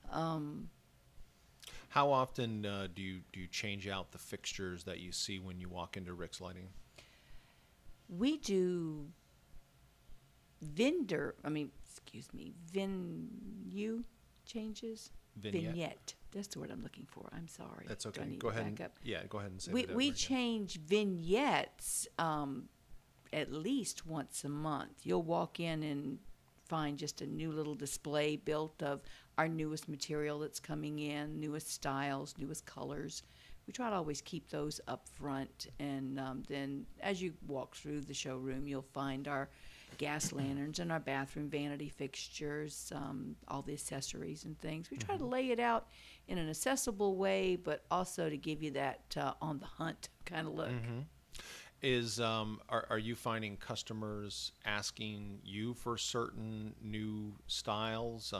How often do you change out the fixtures that you see when you walk into Rick's Lighting? We do venue changes. Vignette. That's the word I'm looking for. I'm sorry. That's Do I okay. need Go to ahead. back up? Go ahead and say We that. we change vignettes at least once a month. You'll walk in and find just a new little display built of our newest material that's coming in, newest styles, newest colors. We try to always keep those up front, and then as you walk through the showroom, you'll find our gas lanterns and our bathroom vanity fixtures, all the accessories and things. We try to lay it out in an accessible way, but also to give you that on the hunt kind of look. Are you finding customers asking you for certain new styles,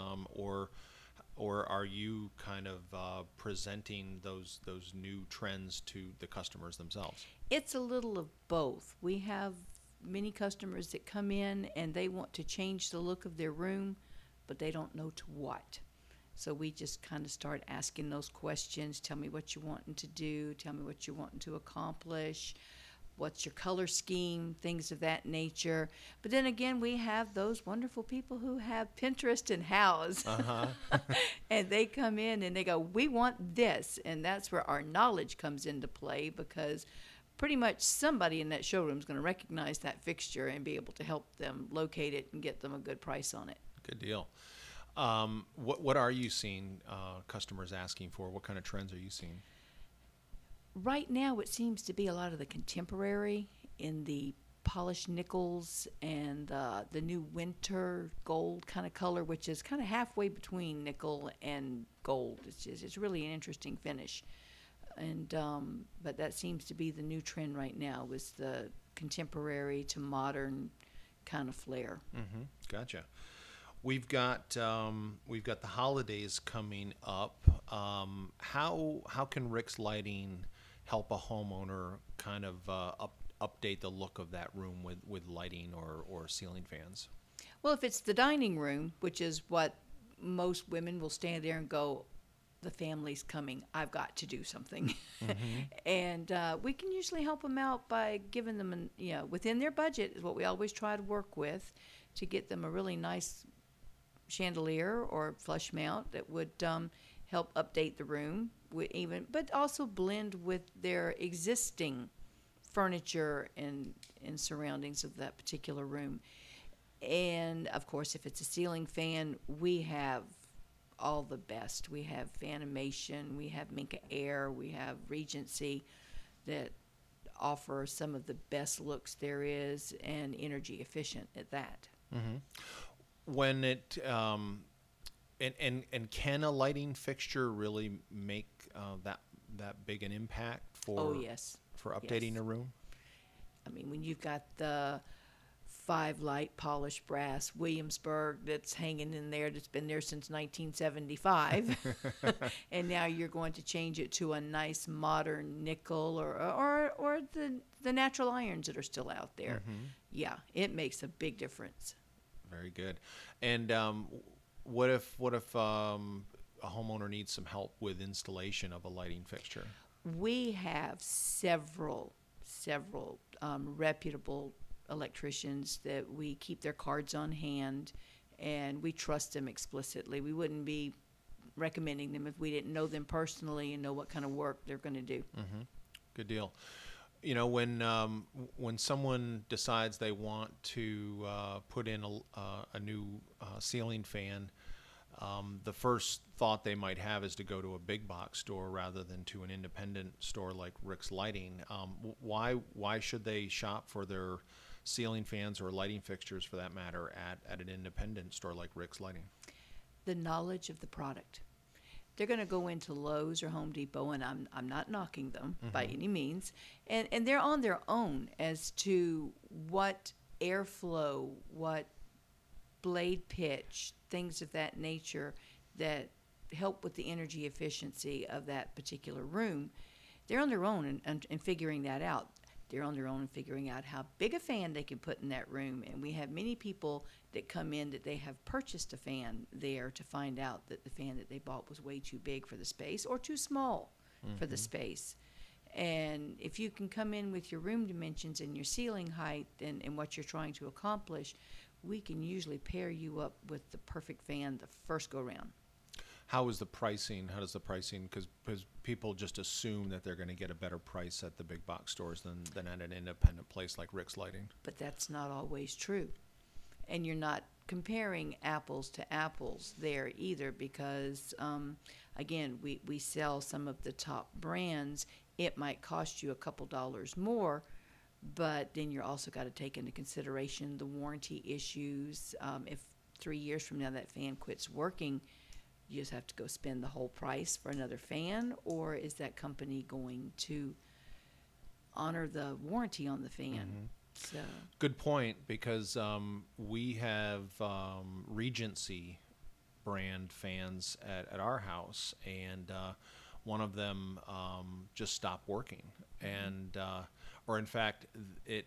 or are you kind of presenting those new trends to the customers themselves? It's a little of both. We have many customers that come in and they want to change the look of their room, but they don't know to what. So we just kind of start asking those questions. Tell me what you're wanting to do. Tell me what you're wanting to accomplish. What's your color scheme, things of that nature. But then again, we have those wonderful people who have Pinterest and Houzz. And they come in and they go, we want this. And that's where our knowledge comes into play, because pretty much somebody in that showroom is going to recognize that fixture and be able to help them locate it and get them a good price on it. Good deal. What are you seeing customers asking for? What kind of trends are you seeing? Right now, it seems to be a lot of the contemporary in the polished nickels and the new winter gold kind of color, which is kind of halfway between nickel and gold. It's really an interesting finish. And but that seems to be the new trend right now, is the contemporary to modern kind of flair. Mm-hmm. Gotcha. We've got the holidays coming up. How can Rick's Lighting help a homeowner kind of update the look of that room with lighting or ceiling fans? Well, if it's the dining room, which is what most women will stand there and go, the family's coming, I've got to do something. And we can usually help them out by giving them, within their budget is what we always try to work with, to get them a really nice chandelier or flush mount that would help update the room, but also blend with their existing furniture and surroundings of that particular room. And of course, if it's a ceiling fan, we have all the best. We have Fanimation, we have Minka Air, we have Regency that offer some of the best looks there is, and energy efficient at that. Mm-hmm. When it and can a lighting fixture really make that big an impact for for updating a room? I mean, when you've got the 5-light polished brass Williamsburg that's hanging in there, that's been there since 1975, and now you're going to change it to a nice modern nickel or the natural irons that are still out there. Yeah, it makes a big difference. Very good. And what if a homeowner needs some help with installation of a lighting fixture? We have several reputable electricians that we keep their cards on hand, and we trust them explicitly. We wouldn't be recommending them if we didn't know them personally and know what kind of work they're going to do. Mm-hmm. Good deal. When someone decides they want to put in a new ceiling fan, the first thought they might have is to go to a big box store rather than to an independent store like Rick's Lighting. Why should they shop for their ceiling fans or lighting fixtures, for that matter, at an independent store like Rick's Lighting? The knowledge of the product. they're going to go into Lowe's or Home Depot, and I'm not knocking them by any means, and they're on their own as to what airflow, what blade pitch, things of that nature that help with the energy efficiency of that particular room. They're on their own in figuring that out. They're on their own in figuring out how big a fan they can put in that room. And we have many people that come in that they have purchased a fan there to find out that the fan that they bought was way too big for the space or too small for the space. And if you can come in with your room dimensions and your ceiling height and what you're trying to accomplish, we can usually pair you up with the perfect fan the first go round. How is the pricing? How does the pricing? Because people just assume that they're going to get a better price at the big box stores than at an independent place like Rick's Lighting. But that's not always true. And you're not comparing apples to apples there either because, again, we sell some of the top brands. It might cost you a couple dollars more, but then you're also got to take into consideration the warranty issues. If 3 years from now that fan quits working, you just have to go spend the whole price for another fan, or is that company going to honor the warranty on the fan? So Good point, because we have Regency brand fans at our house, and one of them just stopped working, and or in fact, it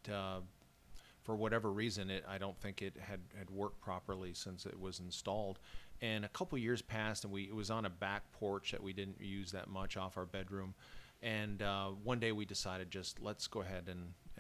for whatever reason, I don't think it had worked properly since it was installed. And a couple years passed, and it was on a back porch that we didn't use that much off our bedroom. And one day we decided let's go ahead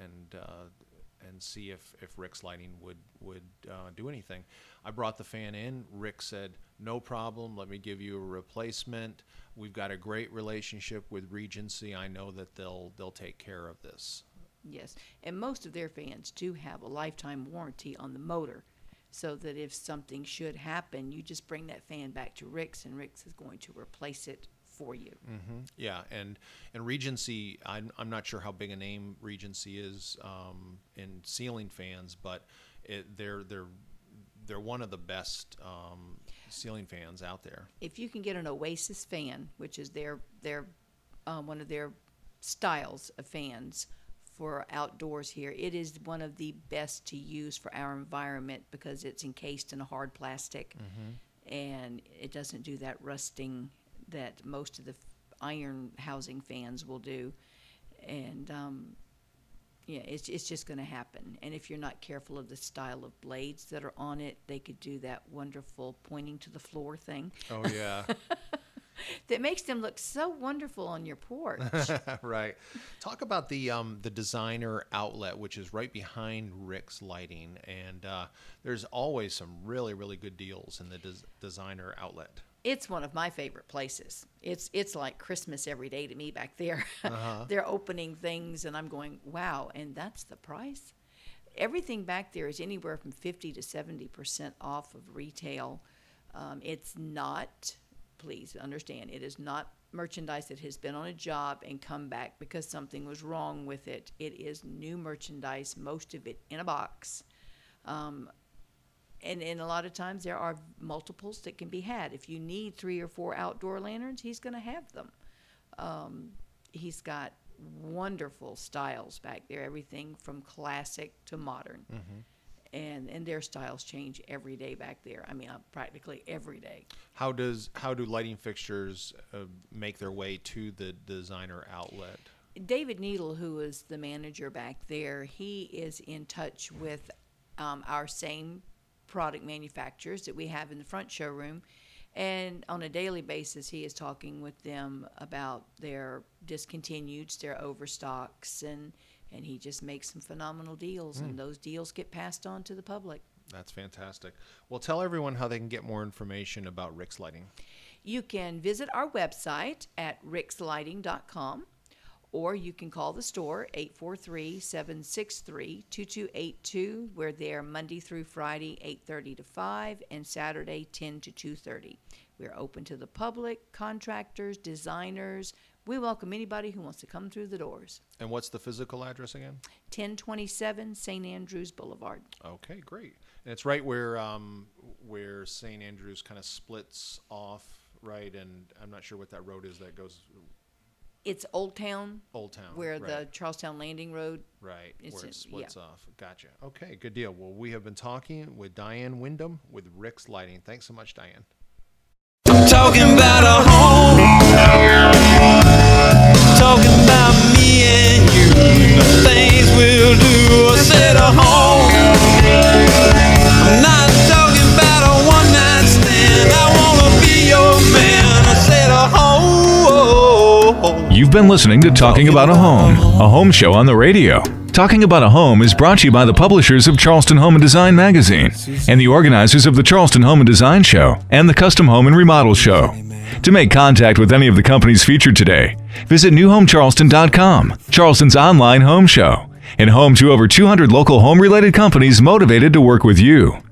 and see if Rick's Lighting would do anything. I brought the fan in. Rick said, "No problem. Let me give you a replacement. We've got a great relationship with Regency. I know that they'll take care of this." yes, and most of their fans do have a lifetime warranty on the motor, so that if something should happen, you just bring that fan back to Rick's, and Rick's is going to replace it for you. Yeah, and Regency, I'm not sure how big a name Regency is in ceiling fans, but they're one of the best ceiling fans out there. If you can get an Oasis fan, which is their one of their styles of fans for outdoors here, it is one of the best to use for our environment because it's encased in a hard plastic, and it doesn't do that rusting that most of the iron housing fans will do. And yeah, it's just going to happen. And if you're not careful of the style of blades that are on it, they could do that wonderful pointing to the floor thing. Oh yeah. That makes them look so wonderful on your porch. Right. Talk about the designer outlet, which is right behind Rick's Lighting, and there's always some really, really good deals in the designer outlet. It's one of my favorite places. It's like Christmas every day to me back there. They're opening things, and I'm going, wow, and that's the price? Everything back there is anywhere from 50 to 70% off of retail. It's not, please understand, it is not merchandise that has been on a job and come back because something was wrong with it. It is new merchandise, most of it in a box. And a lot of times there are multiples that can be had. If you need 3 or 4 outdoor lanterns, he's going to have them. He's got wonderful styles back there, everything from classic to modern. And their styles change every day back there. I mean, practically every day. How do lighting fixtures make their way to the designer outlet? David Needle, who is the manager back there, he is in touch with our same product manufacturers that we have in the front showroom, and on a daily basis he is talking with them about their discontinueds, their overstocks, and he just makes some phenomenal deals, and those deals get passed on to the public. That's fantastic. Well, tell everyone how they can get more information about Rick's Lighting. You can visit our website at rickslighting.com, or you can call the store, 843-763-2282. We're there Monday through Friday, 8:30 to 5, and Saturday, 10 to 2:30. We're open to the public, contractors, designers. We welcome anybody who wants to come through the doors. And what's the physical address again? 1027 St. Andrews Boulevard. Okay, great. And it's right where St. Andrews kind of splits off right? And I'm not sure what that road is that goes It's Old Town, Old Town. where right. the Charlestown Landing Road. Right, It's where in- it splits yeah. off. Gotcha. Okay, good deal. Well, we have been talking with Diane Wyndham with Rick's Lighting. Thanks so much, Diane. Talking about a home. Talking about me and you. The things we'll do. I said a home. I'm not talking about a one-night stand. I wanna be your man. I said a home. You've been listening to Talking About a home show on the radio. Talking About a Home is brought to you by the publishers of Charleston Home and Design magazine and the organizers of the Charleston Home and Design Show and the Custom Home and Remodel Show. To make contact with any of the companies featured today, visit newhomecharleston.com, Charleston's online home show, and home to over 200 local home-related companies motivated to work with you.